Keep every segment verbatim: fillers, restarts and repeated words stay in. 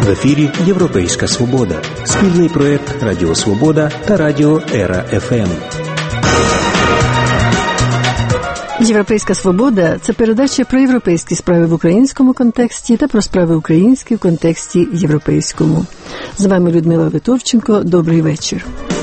В ефірі «Європейська Свобода». Спільний проєкт «Радіо Свобода» та «Радіо Ера еф ем». «Європейська Свобода» – це передача про європейські справи в українському контексті та про справи українські в контексті європейському. З вами Людмила Витовченко. Добрий вечір.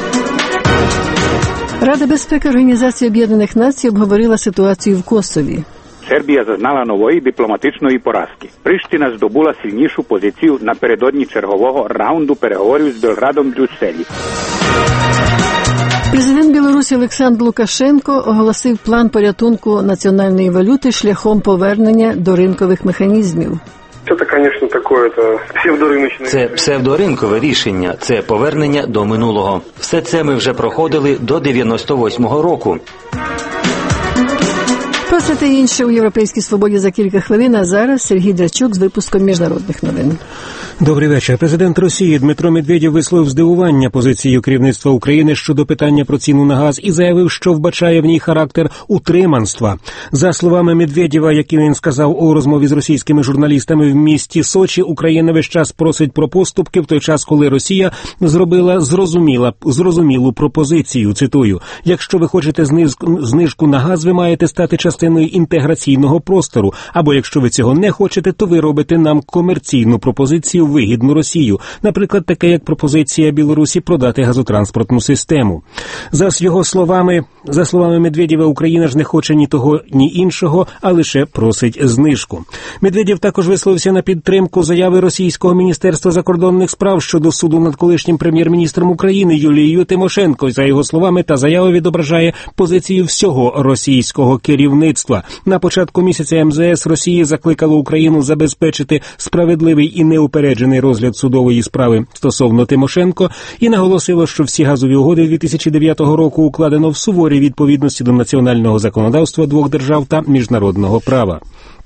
Рада безпеки Організації Об'єднаних Націй обговорила ситуацію в Косові. Сербія зазнала нової дипломатичної поразки. Пріштина здобула сильнішу позицію напередодні чергового раунду переговорів з Белградом в Брюсселі. Президент Білорусі Олександр Лукашенко оголосив план порятунку національної валюти шляхом повернення до ринкових механізмів. Це, звісно, таке псевдориночне. Це псевдоринкове рішення, це повернення до минулого. Все це ми вже проходили до дев'яносто восьмого року. Про це та інше у «Європейській Свободі» за кілька хвилин, а зараз Сергій Драчук з випуском міжнародних новин. Добрий вечір. Президент Росії Дмитро Медведєв висловив здивування позицією керівництва України щодо питання про ціну на газ і заявив, що вбачає в ній характер утриманства. За словами Медведєва, які він сказав у розмові з російськими журналістами в місті Сочі, Україна весь час просить про поступки, в той час, коли Росія зробила зрозуміла, зрозумілу пропозицію, цитую, «Якщо ви хочете знижку на газ, ви маєте стати частиною інтеграційного простору, або якщо ви цього не хочете, то ви робите нам комерційну пропозицію вигідну Росію, наприклад, таке як пропозиція Білорусі продати газотранспортну систему». За його словами, за словами Медведєва, Україна ж не хоче ні того, ні іншого, а лише просить знижку. Медведєв також висловився на підтримку заяви російського Міністерства закордонних справ щодо суду над колишнім прем'єр-міністром України Юлією Тимошенко. За його словами, та заява відображає позицію всього російського керівництва. На початку місяця ем зе ес Росії закликало Україну забезпечити справедливий і неупереджений розгляд судової справи стосовно Тимошенко і наголосило, що всі газові угоди дві тисячі дев'ятого року укладено в суворій відповідності до національного законодавства двох держав та міжнародного права.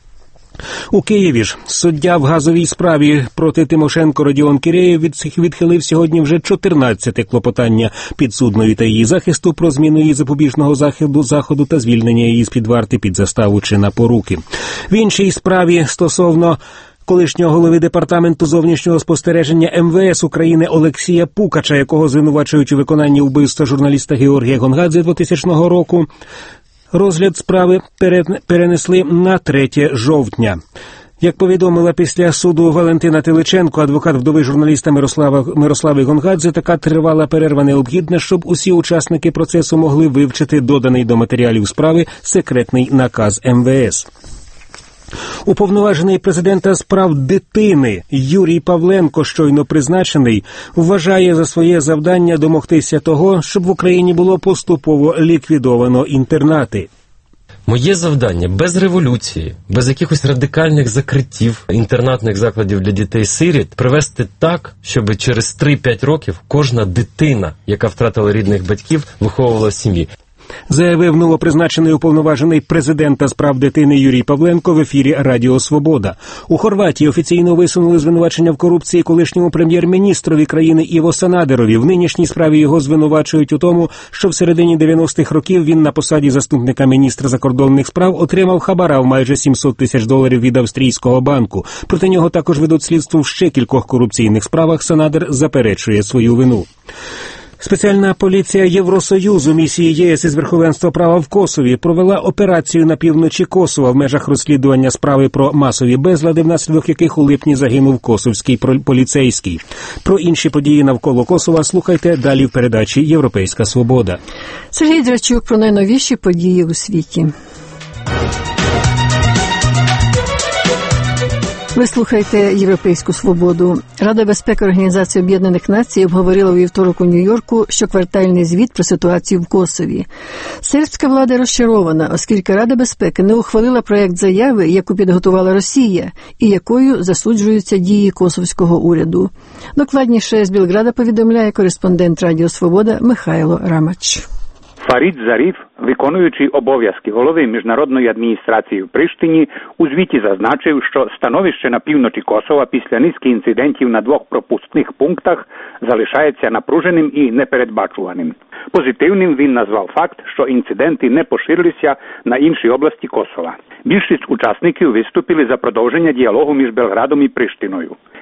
У Києві ж суддя в газовій справі проти Тимошенко Родіон Кірєєв відхилив сьогодні вже чотирнадцяте клопотання підсудної та її захисту про зміну її запобіжного заходу, заходу та звільнення її з-під варти під заставу чи на поруки. В іншій справі стосовно колишнього голови департаменту зовнішнього спостереження ем ве ес України Олексія Пукача, якого звинувачують у виконанні вбивства журналіста Георгія Гонгадзе двотисячного року, розгляд справи перенесли на третє жовтня. Як повідомила після суду Валентина Теличенко, адвокат вдови журналіста Мирослава, Мирослави Гонгадзе, така тривала перерва необхідна, щоб усі учасники процесу могли вивчити доданий до матеріалів справи секретний наказ ем ве ес. Уповноважений президента з прав дитини Юрій Павленко, щойно призначений, вважає за своє завдання домогтися того, щоб в Україні було поступово ліквідовано інтернати. Моє завдання без революції, без якихось радикальних закриттів інтернатних закладів для дітей-сиріт привести так, щоб через три-п'ять років кожна дитина, яка втратила рідних батьків, виховувала в сім'ї. Заявив новопризначений уповноважений президента з прав дитини Юрій Павленко в ефірі «Радіо Свобода». У Хорватії офіційно висунули звинувачення в корупції колишньому прем'єр-міністрові країни Іво Санадерові. В нинішній справі його звинувачують у тому, що в середині дев'яностих років він на посаді заступника міністра закордонних справ отримав хабара в майже сімсот тисяч доларів від австрійського банку. Проти нього також ведуть слідство в ще кількох корупційних справах. Санадер заперечує свою вину. Спеціальна поліція Євросоюзу місії ЄС із верховенства права в Косові провела операцію на півночі Косова в межах розслідування справи про масові безлади, внаслідок яких у липні загинув косовський поліцейський. Про інші події навколо Косова слухайте далі в передачі «Європейська Свобода». Сергій Драчук про найновіші події у світі. Ви слухаєте «Європейську Свободу». Рада безпеки Організації Об'єднаних Націй обговорила у вівторок у Нью-Йорку щоквартальний звіт про ситуацію в Косові. Сербська влада розчарована, оскільки Рада безпеки не ухвалила проект заяви, яку підготувала Росія, і якою засуджуються дії косовського уряду. Докладніше з Білграда повідомляє кореспондент Радіо Свобода Михайло Рамач. Фарід Заріф, виконуючий обов'язки голови міжнародної адміністрації в Приштині, у звіті зазначив, що становище на півночі Косова після низки інцидентів на двох пропускних пунктах залишається напруженим і непередбачуваним. Позитивним він назвав факт, що інциденти не поширилися на інші області Косова. Більшість учасників виступили за продовження діалогу між Белградом і Приштиною.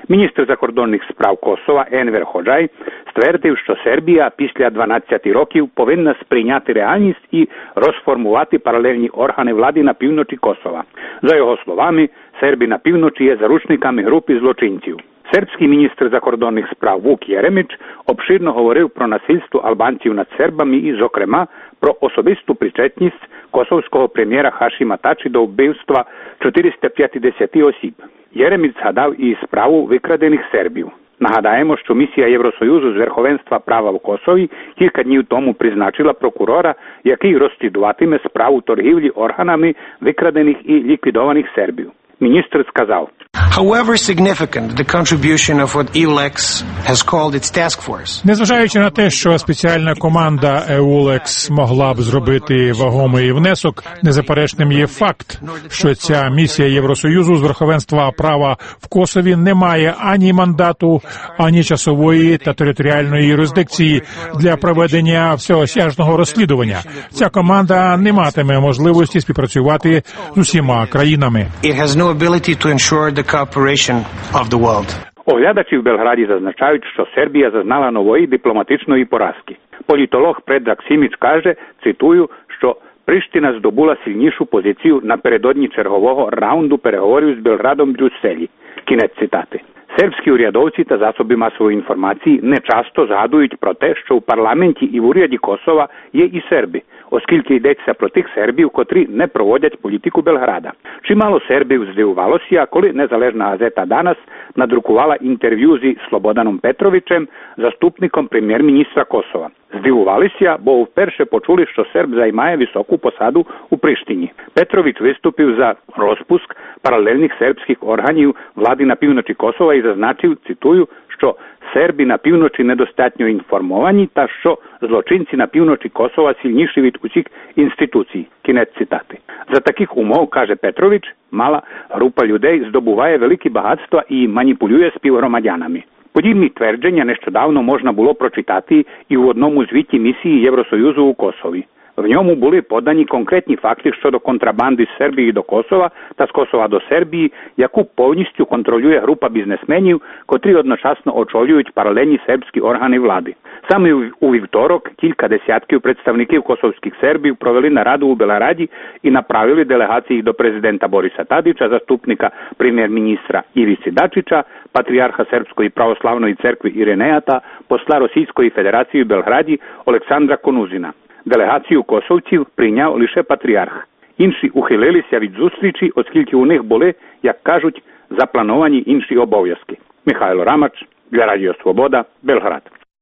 Міністр закордонних справ Косова Енвер Ходжай ствердив, що Сербія після дванадцяти років повинна сприйняти реальність і розформувати паралельні органи влади на півночі Косова. За його словами, серби на півночі є заручниками групи злочинців. Сербський міністр закордонних справ Вук Єремич обширно говорив про насильство албанців над сербами і, зокрема, про особисту причетність косовського прем'єра Хашима Тачі до вбивства чотириста п'ятдесят осіб. Єремич згадав і справу викрадених сербів. Нагадаємо, що місія Євросоюзу з верховенства права в Косові кілька днів тому призначила прокурора, який розслідуватиме справу торгівлі органами викрадених і ліквідованих сербів. Міністр сказав: However significant the contribution of what EULEX has called its task force. Незважаючи на те, що спеціальна команда EULEX могла б зробити вагомий внесок, незаперечним є факт, що ця місія Євросоюзу з верховенства права в Косові не має ані мандату, ані часової та територіальної юрисдикції для проведення всеосяжного розслідування. Ця команда не матиме можливості співпрацювати з усіма країнами. It has no ability to ensure the cooperation of the world. Оглядачі в Белграді зазначають, що Сербія зазнала нової дипломатичної поразки. Політолог Предраг Сіміч каже, цитую, що Приштина здобула сильнішу позицію напередодні чергового раунду переговорів з Белградом в Брюсселі. Кінець цитати. Сербські урядовці та засоби масової інформації не часто згадують про те, що в парламенті і в уряді Косова є і серби, оскільки йдеться про тих сербів, котрі не проводять політику Белграда. Чимало сербів здивувалося, коли незалежна газета «Данас» надрукувала інтерв'ю зі Слободаном Петровичем, заступником прем'єр-міністра Косова. Здивувалися, бо вперше почули, що серб займає високу посаду у Приштині. Петрович виступив за розпуск паралельних сербських органів влади на півночі Косова і зазначив, цитую, що серби на півночі недостатньо інформовані та що злочинці на півночі Косова сильніші від усіх інституцій. Кінець цитати. За таких умов, каже Петрович, мала група людей здобуває великі багатства і маніпулює співгромадянами. Подібні твердження нещодавно можна було прочитати і в одному звіті місії Євросоюзу у Косові. В ньому були подані конкретні факти щодо контрабанди з Сербії до Косова та з Косова до Сербії, яку повністю контролює група бізнесменів, котрі одночасно очолюють паралельні сербські органи влади. Саме у вівторок кілька десятків представників косовських сербів провели нараду у Белграді і направили делегації до президента Бориса Тадича, заступника прем'єр-міністра Івіси Дачича, патріарха Сербської православної церкви Іринея та посла Російської Федерації в Белграді Олександра Конузіна. Делегацію косовців прийняв лише патріарх. Інші ухилилися від зустрічі, оскільки у них були, як кажуть, заплановані інші обов'язки. Михайло Рамач для Радіо Свобода, Белград.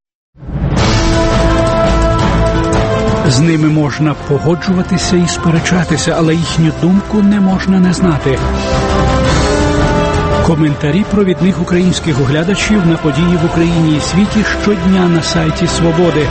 З ними можна погоджуватися і сперечатися, але їхню думку не можна не знати. Коментарі провідних українських оглядачів на події в Україні і світі щодня на сайті Свободи.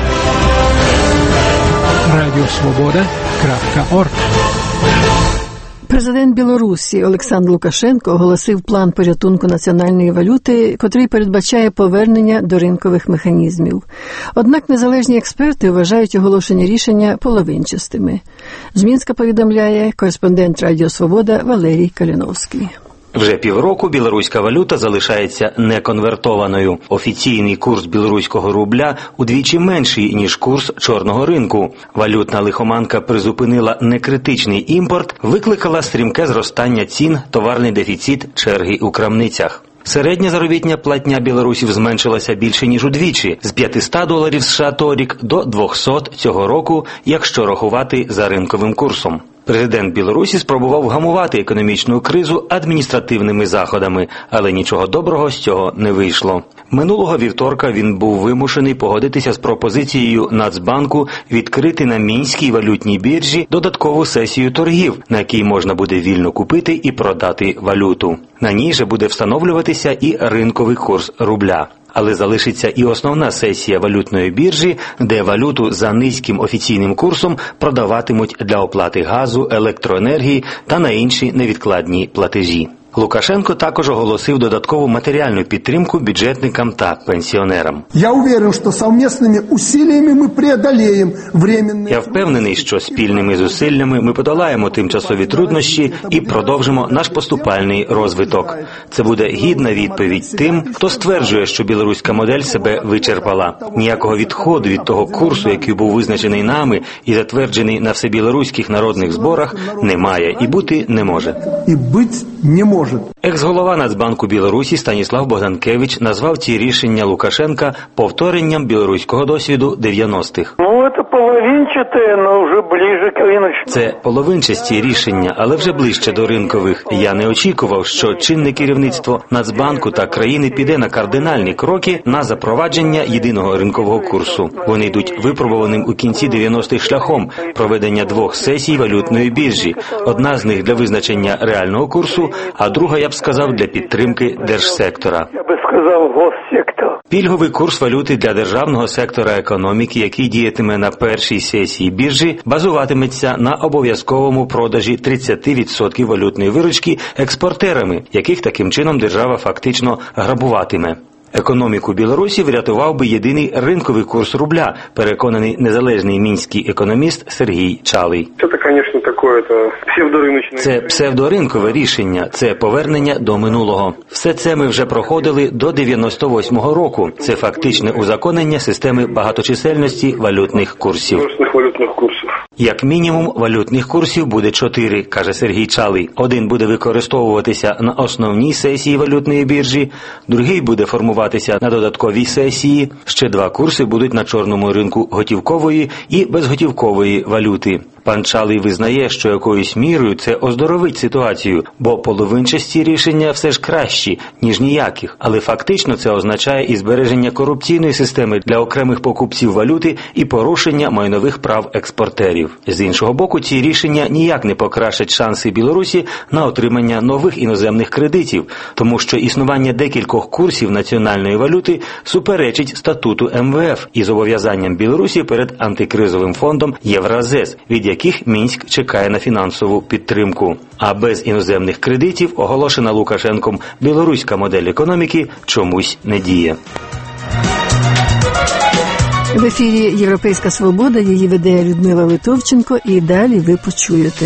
радіо свобода крапка орг. Президент Білорусі Олександр Лукашенко оголосив план порятунку національної валюти, котрий передбачає повернення до ринкових механізмів. Однак незалежні експерти вважають оголошені рішення половинчастими. З Мінська повідомляє кореспондент Радіо Свобода Валерій Каліновський. Вже півроку білоруська валюта залишається неконвертованою. Офіційний курс білоруського рубля удвічі менший, ніж курс чорного ринку. Валютна лихоманка призупинила некритичний імпорт, викликала стрімке зростання цін, товарний дефіцит, черги у крамницях. Середня заробітня платня білорусів зменшилася більше, ніж удвічі, з п'ятсот доларів США торік до двохсот цього року, якщо рахувати за ринковим курсом. Президент Білорусі спробував вгамувати економічну кризу адміністративними заходами, але нічого доброго з цього не вийшло. Минулого вівторка він був вимушений погодитися з пропозицією Нацбанку відкрити на Мінській валютній біржі додаткову сесію торгів, на якій можна буде вільно купити і продати валюту. На ній же буде встановлюватися і ринковий курс рубля. Але залишиться і основна сесія валютної біржі, де валюту за низьким офіційним курсом продаватимуть для оплати газу, електроенергії та на інші невідкладні платежі. Лукашенко також оголосив додаткову матеріальну підтримку бюджетникам та пенсіонерам. Я уверен, що совместними усилиями ми преодолеємо временні... Я впевнений, що спільними зусиллями ми подолаємо тимчасові труднощі і продовжимо наш поступальний розвиток. Це буде гідна відповідь тим, хто стверджує, що білоруська модель себе вичерпала. Ніякого відходу від того курсу, який був визначений нами і затверджений на всебілоруських народних зборах, немає і бути не може. І бути не може. Екс-голова Нацбанку Білорусі Станіслав Богданкевич назвав ці рішення Лукашенка повторенням білоруського досвіду дев'яностих. Ну, це половинчате, але вже ближче к риночному. Це половинчасті рішення, але вже ближче до ринкових. Я не очікував, що чинне керівництво Нацбанку та країни піде на кардинальні кроки на запровадження єдиного ринкового курсу. Вони йдуть випробуваним у кінці дев'яностих шляхом проведення двох сесій валютної біржі. Одна з них для визначення реального курсу, а друга, я б сказав, для підтримки держсектора. Я би сказав, госсектор. Пільговий курс валюти для державного сектора економіки, який діятиме на першій сесії біржі, базуватиметься на обов'язковому продажі тридцять відсотків валютної виручки експортерами, яких таким чином держава фактично грабуватиме. Економіку Білорусі врятував би єдиний ринковий курс рубля, переконаний незалежний мінський економіст Сергій Чалий. Це, звісно, таке псевдориночне. Це псевдоринкове рішення, це повернення до минулого. Все це ми вже проходили до дев'яносто восьмого року. Це фактичне узаконення системи багаточисельності валютних курсів. Валютних курсів. Як мінімум, валютних курсів буде чотири, каже Сергій Чалий. Один буде використовуватися на основній сесії валютної біржі, другий буде формуватися на додатковій сесії, ще два курси будуть на чорному ринку готівкової і безготівкової валюти. Пан Чалий визнає, що якоюсь мірою це оздоровить ситуацію, бо половинчасті рішення все ж кращі, ніж ніяких. Але фактично це означає і збереження корупційної системи для окремих покупців валюти і порушення майнових прав експортерів. З іншого боку, ці рішення ніяк не покращать шанси Білорусі на отримання нових іноземних кредитів, тому що існування декількох курсів національної валюти суперечить статуту ем ве еф і зобов'язанням Білорусі перед антикризовим фондом Євразес, від яких Мінськ чекає на фінансову підтримку. А без іноземних кредитів, оголошена Лукашенком білоруська модель економіки, чомусь не діє. В ефірі «Європейська свобода», її веде Людмила Литовченко, і далі ви почуєте.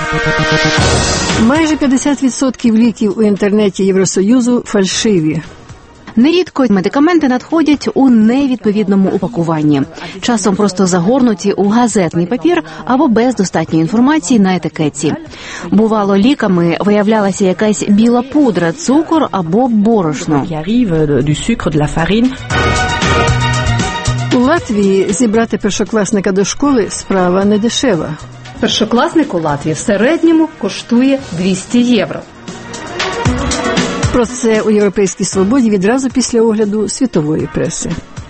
Майже п'ятдесят відсотків ліків у інтернеті Євросоюзу фальшиві. Нерідко медикаменти надходять у невідповідному упакуванні, часом просто загорнуті у газетний папір або без достатньої інформації на етикетці. Бувало, ліками виявлялася якась біла пудра, цукор або борошно. У Латвії зібрати першокласника до школи – справа не дешева. Першокласник у Латвії в середньому коштує двісті євро. Про це у «Європейській свободі» відразу після огляду світової преси.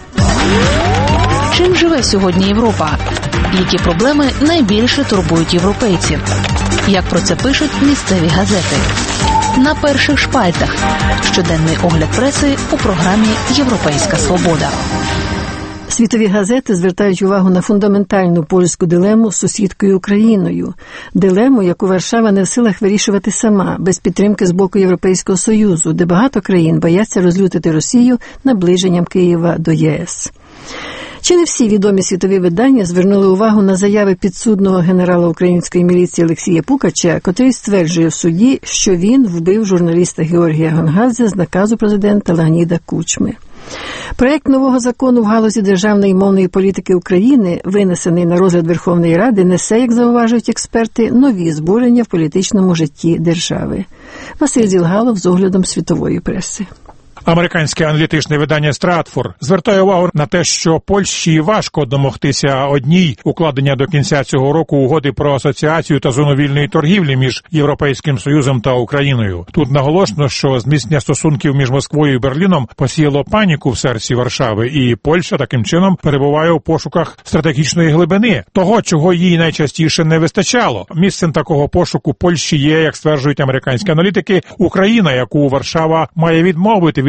Чим живе сьогодні Європа? Які проблеми найбільше турбують європейців? Як про це пишуть місцеві газети? На перших шпальтах. Щоденний огляд преси у програмі «Європейська свобода». Світові газети звертають увагу на фундаментальну польську дилему з сусідкою Україною. Дилему, яку Варшава не в силах вирішувати сама, без підтримки з боку Європейського Союзу, де багато країн бояться розлютити Росію наближенням Києва до є ес. Чи не всі відомі світові видання звернули увагу на заяви підсудного генерала української міліції Олексія Пукача, котрий стверджує в суді, що він вбив журналіста Георгія Гонгадзе з наказу президента Леоніда Кучми. Проєкт нового закону в галузі державної мовної політики України, винесений на розгляд Верховної Ради, несе, як зауважують експерти, нові збурення в політичному житті держави. Василь Зілгалов з оглядом світової преси. Американське аналітичне видання «Стратфор» звертає увагу на те, що Польщі важко домогтися одній укладення до кінця цього року угоди про асоціацію та зону вільної торгівлі між Європейським Союзом та Україною. Тут наголошено, що зміцнення стосунків між Москвою і Берліном посіяло паніку в серці Варшави, і Польща таким чином перебуває у пошуках стратегічної глибини, того, чого їй найчастіше не вистачало. Місцем такого пошуку Польщі є, як стверджують американські аналітики, Україна, яку Варшава має відмовити від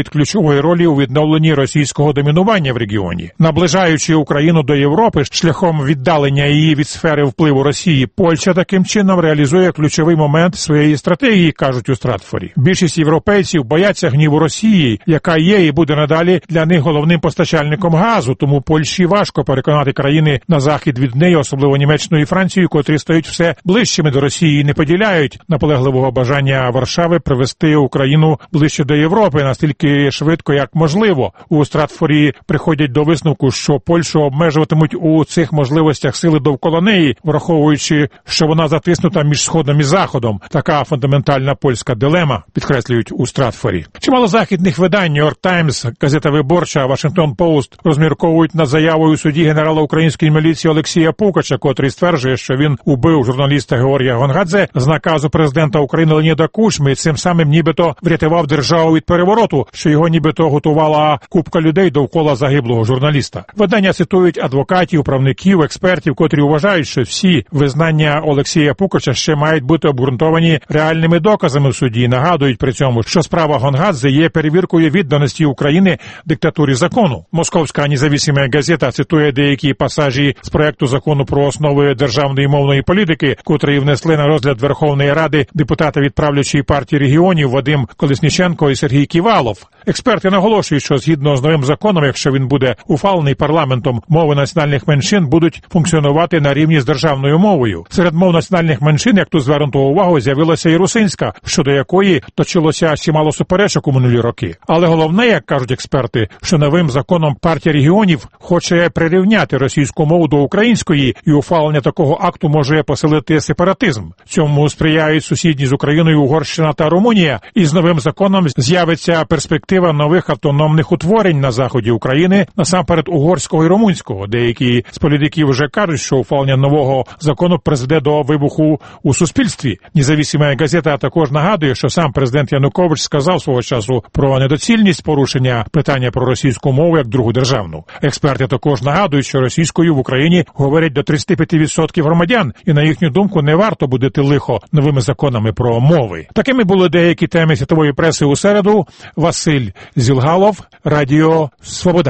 від ключової ролі у відновленні російського домінування в регіоні. Наближаючи Україну до Європи шляхом віддалення її від сфери впливу Росії, Польща таким чином реалізує ключовий момент своєї стратегії, кажуть у Стратфорі. Більшість європейців бояться гніву Росії, яка є і буде надалі для них головним постачальником газу, тому Польщі важко переконати країни на захід від неї, особливо Німеччину і Францію, котрі стають все ближчими до Росії і не поділяють наполегливого бажання Варшави привести Україну ближче до Європи настільки швидко, як можливо. У Стратфорі приходять до висновку, що Польщу обмежуватимуть у цих можливостях сили довкола неї, враховуючи, що вона затиснута між Сходом і Заходом. Така фундаментальна польська дилема, підкреслюють у Стратфорі. Чимало західних видань, Нью-Йорк Таймс, Газета Виборча, Вашингтон Пост розмірковують над заявою у суді генерала української міліції Олексія Пукача, котрий стверджує, що він убив журналіста Георгія Гонгадзе з наказу президента України Леоніда Кучми і цим самим нібито врятував державу від перевороту, що його нібито готувала купка людей довкола загиблого журналіста. Видання цитують адвокатів, правників, експертів, котрі вважають, що всі визнання Олексія Пукача ще мають бути обґрунтовані реальними доказами в суді і нагадують при цьому, що справа Гонгадзе є перевіркою відданості України диктатурі закону. Московська независима газета цитує деякі пасажі з проекту закону про основи державної мовної політики, котрий внесли на розгляд Верховної Ради депутати від правлячої партії регіонів Вадим Колесніченко і Сергій Ківалов. Експерти наголошують, що згідно з новим законом, якщо він буде ухвалений парламентом, мови національних меншин будуть функціонувати на рівні з державною мовою. Серед мов національних меншин, як тут звернуто увагу, з'явилася і русинська, щодо якої точилося чимало суперечок у минулі роки. Але головне, як кажуть експерти, що новим законом партія регіонів хоче прирівняти російську мову до української, і ухвалення такого акту може посилити сепаратизм. Цьому сприяють сусідні з Україною Угорщина та Румунія, і з новим законом з'явиться перспектива нових автономних утворень на заході України, насамперед угорського і румунського. Деякі з політиків вже кажуть, що ухвалення нового закону призведе до вибуху у суспільстві. Независима газета також нагадує, що сам президент Янукович сказав свого часу про недоцільність порушення питання про російську мову як другу державну. Експерти також нагадують, що російською в Україні говорять до тридцять п'ять відсотків громадян, і на їхню думку не варто будити лихо новими законами про мови. Такими були деякі теми світової преси у середу. Василь Зілгалов, Радіо Свобода.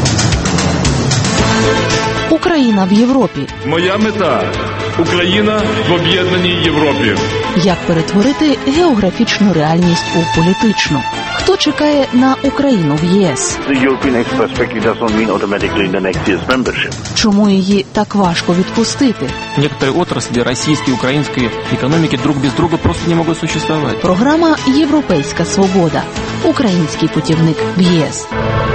Україна в Європі. Моя мета – Україна в об'єднаній Європі. Як перетворити географічну реальність у політичну? Хто чекає на Україну в ЄС? Чому її так важко відпустити? Некоторые отрасли российской и украинской экономики друг без друга просто не могут существовать. Програма «Європейська свобода». Український путівник в ЄС.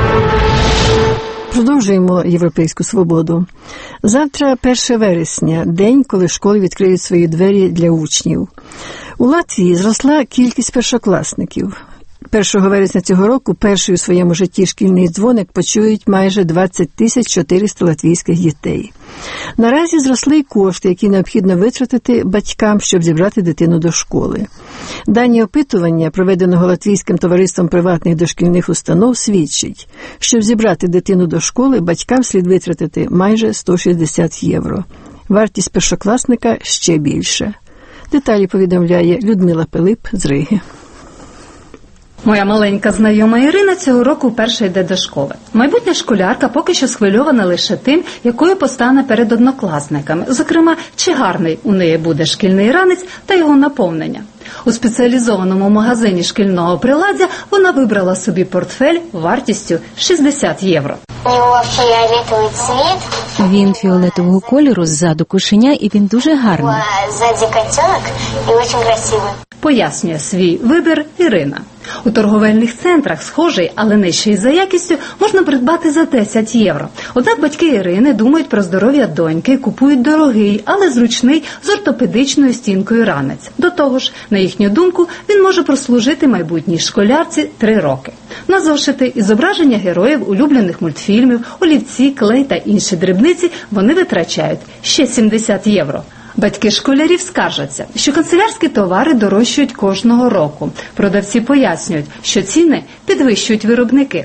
Продовжуємо «Європейську свободу». Завтра перше вересня, день, коли школи відкриють свої двері для учнів. У Латвії зросла кількість першокласників. першого вересня цього року перший у своєму житті шкільний дзвоник почують майже двадцять тисяч чотириста латвійських дітей. Наразі зросли й кошти, які необхідно витратити батькам, щоб зібрати дитину до школи. Дані опитування, проведеного Латвійським товариством приватних дошкільних установ, свідчить, щоб зібрати дитину до школи, батькам слід витратити майже сто шістдесят євро. Вартість першокласника ще більше. Деталі повідомляє Людмила Пилип з Риги. Моя маленька знайома Ірина цього року вперше йде до школи. Майбутня школярка поки що схвильована лише тим, якою постане перед однокласниками. Зокрема, чи гарний у неї буде шкільний ранець та його наповнення. У спеціалізованому магазині шкільного приладдя вона вибрала собі портфель вартістю шістдесят євро. У нього фіолетовий цвіт. Він фіолетового кольору, ззаду кошеня, і він дуже гарний. Ззаді котенок і дуже красивий. Пояснює свій вибір Ірина. У торговельних центрах схожий, але нижчий за якістю, можна придбати за десять євро. Однак батьки Ірини думають про здоров'я доньки і купують дорогий, але зручний з ортопедичною стінкою ранець. До того ж, на їхню думку, він може прослужити майбутній школярці три роки. На зошити і зображення героїв улюблених мультфільмів, олівці, клей та інші дрібниці вони витрачають ще сімдесят євро. Батьки школярів скаржаться, що канцелярські товари дорожчають кожного року. Продавці пояснюють, що ціни підвищують виробники.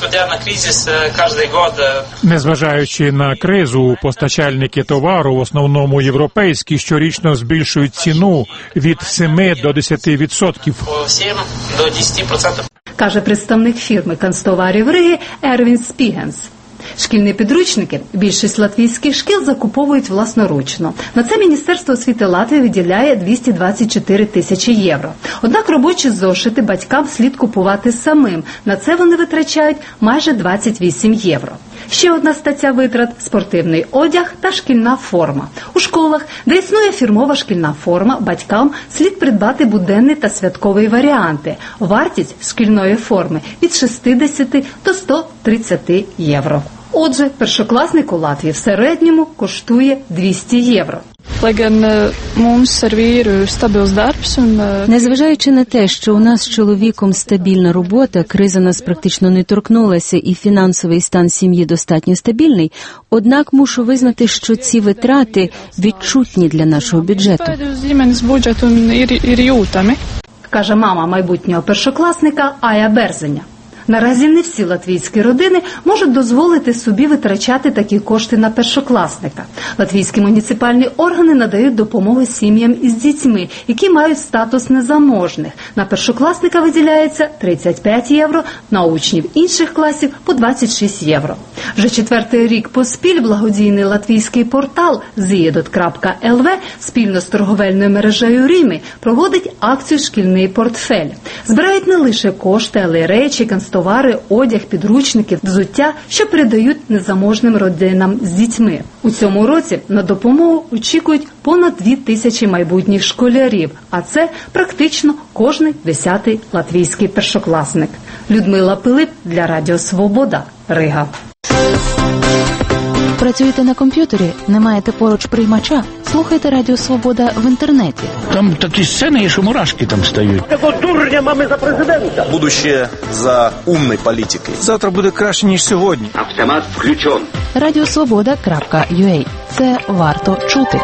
Незважаючи на кризу, постачальники товару, в основному європейські, щорічно збільшують ціну від семи до десяти відсотків. каже представник фірми канцтоварів Риги Ервін Спігенс. Шкільні підручники більшість латвійських шкіл закуповують власноручно. На це Міністерство освіти Латвії виділяє двісті двадцять чотири тисячі євро. Однак робочі зошити батькам слід купувати самим. На це вони витрачають майже двадцять вісім євро. Ще одна стаття витрат – спортивний одяг та шкільна форма. У школах, де існує фірмова шкільна форма, батькам слід придбати буденний та святковий варіанти. Вартість шкільної форми – від шістдесят до ста тридцяти євро. Отже, першокласник у Латвії в середньому коштує двісті євро. Незважаючи на те, що у нас з чоловіком стабільна робота, криза нас практично не торкнулася і фінансовий стан сім'ї достатньо стабільний, однак мушу визнати, що ці витрати відчутні для нашого бюджету. Каже мама майбутнього першокласника Ая Берзеня. Наразі не всі латвійські родини можуть дозволити собі витрачати такі кошти на першокласника. Латвійські муніципальні органи надають допомогу сім'ям із дітьми, які мають статус незаможних. На першокласника виділяється тридцять п'ять євро, на учнів інших класів – по двадцять шість євро. Вже четвертий рік поспіль благодійний латвійський портал зієдот крапка ел ве спільно з торговельною мережею Рими проводить акцію «Шкільний портфель». Збирають не лише кошти, але й речі, канцтовари, одяг, підручники, взуття, що передають незаможним родинам з дітьми. У цьому році на допомогу очікують понад дві тисячі майбутніх школярів, а це практично кожний десятий латвійський першокласник. Людмила Пилип для Радіо Свобода, Рига. Працюєте на комп'ютері? Не маєте поруч приймача? Слухайте Радіо Свобода в інтернеті. Там такі сцени, що мурашки там стають. Такого дурня мами за президента. Будущее за умной політикою. Завтра буде краще, ніж сьогодні. Автомат включен. радіосвобода крапка ю а. Це варто чути.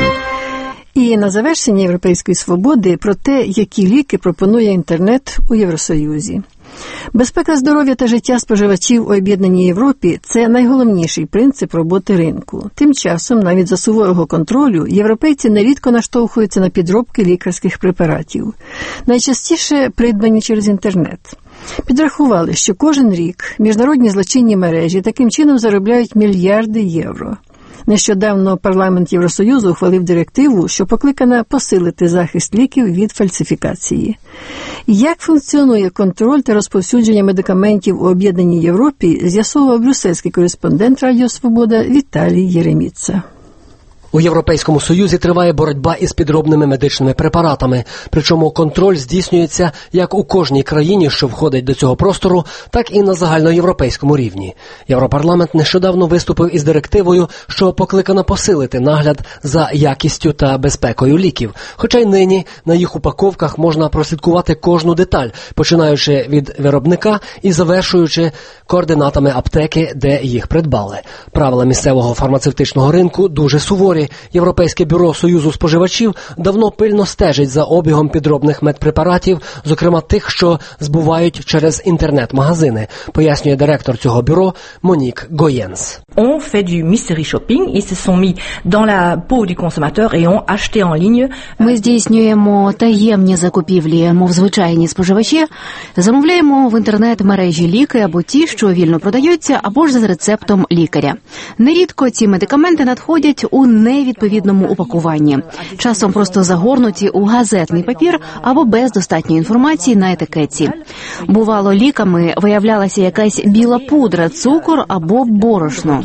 І на завершення Європейської свободи про те, які ліки пропонує інтернет у Євросоюзі. Безпека здоров'я та життя споживачів у об'єднаній Європі – це найголовніший принцип роботи ринку. Тим часом, навіть за суворого контролю, європейці нерідко наштовхуються на підробки лікарських препаратів. Найчастіше придбані через інтернет. Підрахували, що кожен рік міжнародні злочинні мережі таким чином заробляють мільярди євро. Нещодавно парламент Євросоюзу ухвалив директиву, що покликана посилити захист ліків від фальсифікації. Як функціонує контроль та розповсюдження медикаментів у об'єднаній Європі, з'ясовував брюссельський кореспондент Радіо Свобода Віталій Єреміца. У Європейському Союзі триває боротьба із підробними медичними препаратами, причому контроль здійснюється як у кожній країні, що входить до цього простору, так і на загальноєвропейському рівні. Європарламент нещодавно виступив із директивою, що покликана посилити нагляд за якістю та безпекою ліків, хоча й нині на їх упаковках можна прослідкувати кожну деталь, починаючи від виробника і завершуючи координатами аптеки, де їх придбали. Правила місцевого фармацевтичного ринку дуже суворі. Європейське бюро Союзу споживачів давно пильно стежить за обігом підробних медпрепаратів, зокрема тих, що збувають через інтернет-магазини, пояснює директор цього бюро Монік Гоєнс. On fait du mystery shopping, ils se sont mis dans la peau du consommateur et ont acheté en ligne. Ми здійснюємо таємні закупівлі, мов звичайні споживачі, замовляємо в інтернет-мережі ліки або ті, що вільно продаються, або ж за рецептом лікаря. Нерідко ці медикаменти надходять у невідповідному упакуванні, часом просто загорнуті у газетний папір або без достатньої інформації на етикетці. Бувало, ліками виявлялася якась біла пудра, цукор або борошно.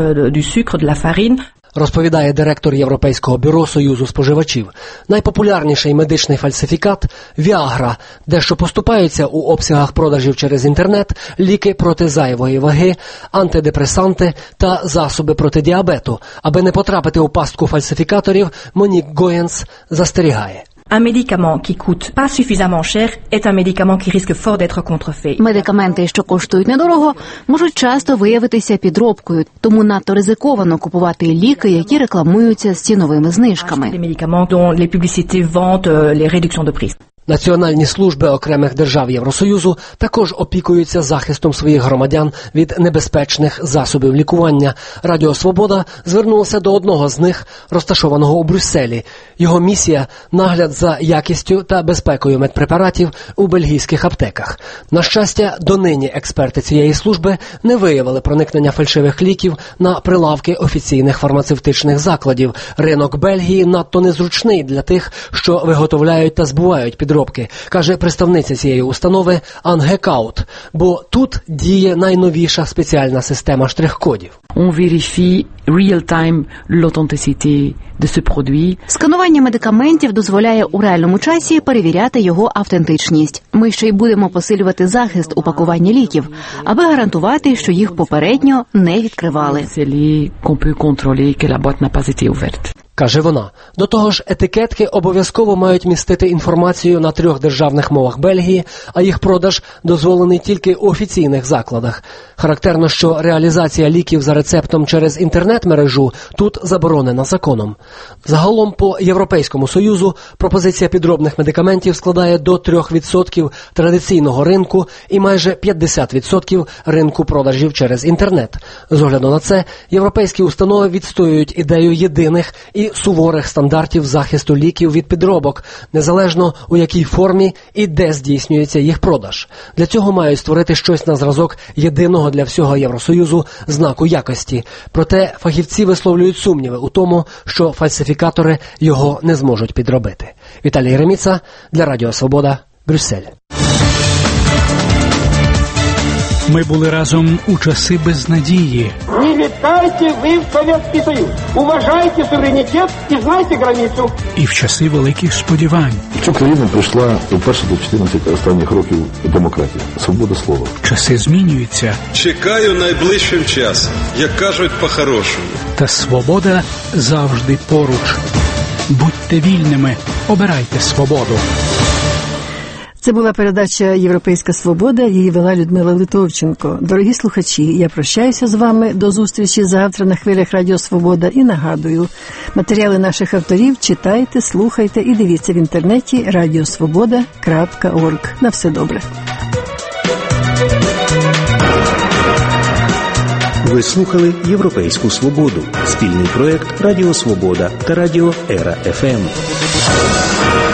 Розповідає директор Європейського бюро Союзу споживачів. Найпопулярніший медичний фальсифікат – Віагра, де що поступаються у обсягах продажів через інтернет ліки проти зайвої ваги, антидепресанти та засоби проти діабету. Аби не потрапити у пастку фальсифікаторів, Монік Гоєнс застерігає. Un médicament qui coûte pas suffisamment cher est un médicament qui risque fort d'être contrefait. Медикаменти, що коштують недорого, можуть часто виявитися підробкою, тому надто ризиковано купувати ліки, які рекламуються з ціновими знижками. Des médicaments dont les publicités vantent les réductions de prix. Національні служби окремих держав Євросоюзу також опікуються захистом своїх громадян від небезпечних засобів лікування. Радіо «Свобода» звернулося до одного з них, розташованого у Брюсселі. Його місія – нагляд за якістю та безпекою медпрепаратів у бельгійських аптеках. На щастя, донині експерти цієї служби не виявили проникнення фальшивих ліків на прилавки офіційних фармацевтичних закладів. Ринок Бельгії надто незручний для тих, що виготовляють та збувають підробки, каже представниця цієї установи Анге Каут, бо тут діє найновіша спеціальна система штрих-кодів. On vérifie real-time l'authenticité de ce produit. Сканування медикаментів дозволяє у реальному часі перевіряти його автентичність. Ми ще й будемо посилювати захист у пакуванні ліків, аби гарантувати, що їх попередньо не відкривали. Каже вона. До того ж, етикетки обов'язково мають містити інформацію на трьох державних мовах Бельгії, а їх продаж дозволений тільки у офіційних закладах. Характерно, що реалізація ліків за рецептом через інтернет-мережу тут заборонена законом. Загалом по Європейському Союзу пропозиція підробних медикаментів складає до трьох відсотків традиційного ринку і майже п'ятдесят відсотків ринку продажів через інтернет. З огляду на це, європейські установи відстоюють ідею єдиних і суворих стандартів захисту ліків від підробок, незалежно у якій формі і де здійснюється їх продаж. Для цього мають створити щось на зразок єдиного для всього Євросоюзу знаку якості. Проте фахівці висловлюють сумніви у тому, що фальсифікатори його не зможуть підробити. Віталій Реміца для Радіо Свобода, Брюссель. Ми були разом у часи безнадії. Не летайте ви в Совєтський Союз. Уважайте суверенітет і знайте границю. І в часи великих сподівань. В цю країну прийшла вперше до чотирнадцять останніх років демократія. Свобода слова. Часи змінюються. Чекаю найближчим часом, як кажуть по-хорошому. Та свобода завжди поруч. Будьте вільними, обирайте свободу. Це була передача «Європейська свобода», її вела Людмила Литовченко. Дорогі слухачі, я прощаюся з вами до зустрічі завтра на хвилях Радіо Свобода і нагадую, матеріали наших авторів читайте, слухайте і дивіться в інтернеті радіосвобода крапка орг. На все добре. Ви слухали «Європейську свободу» – спільний проєкт Радіо Свобода та Радіо Ера еф ем.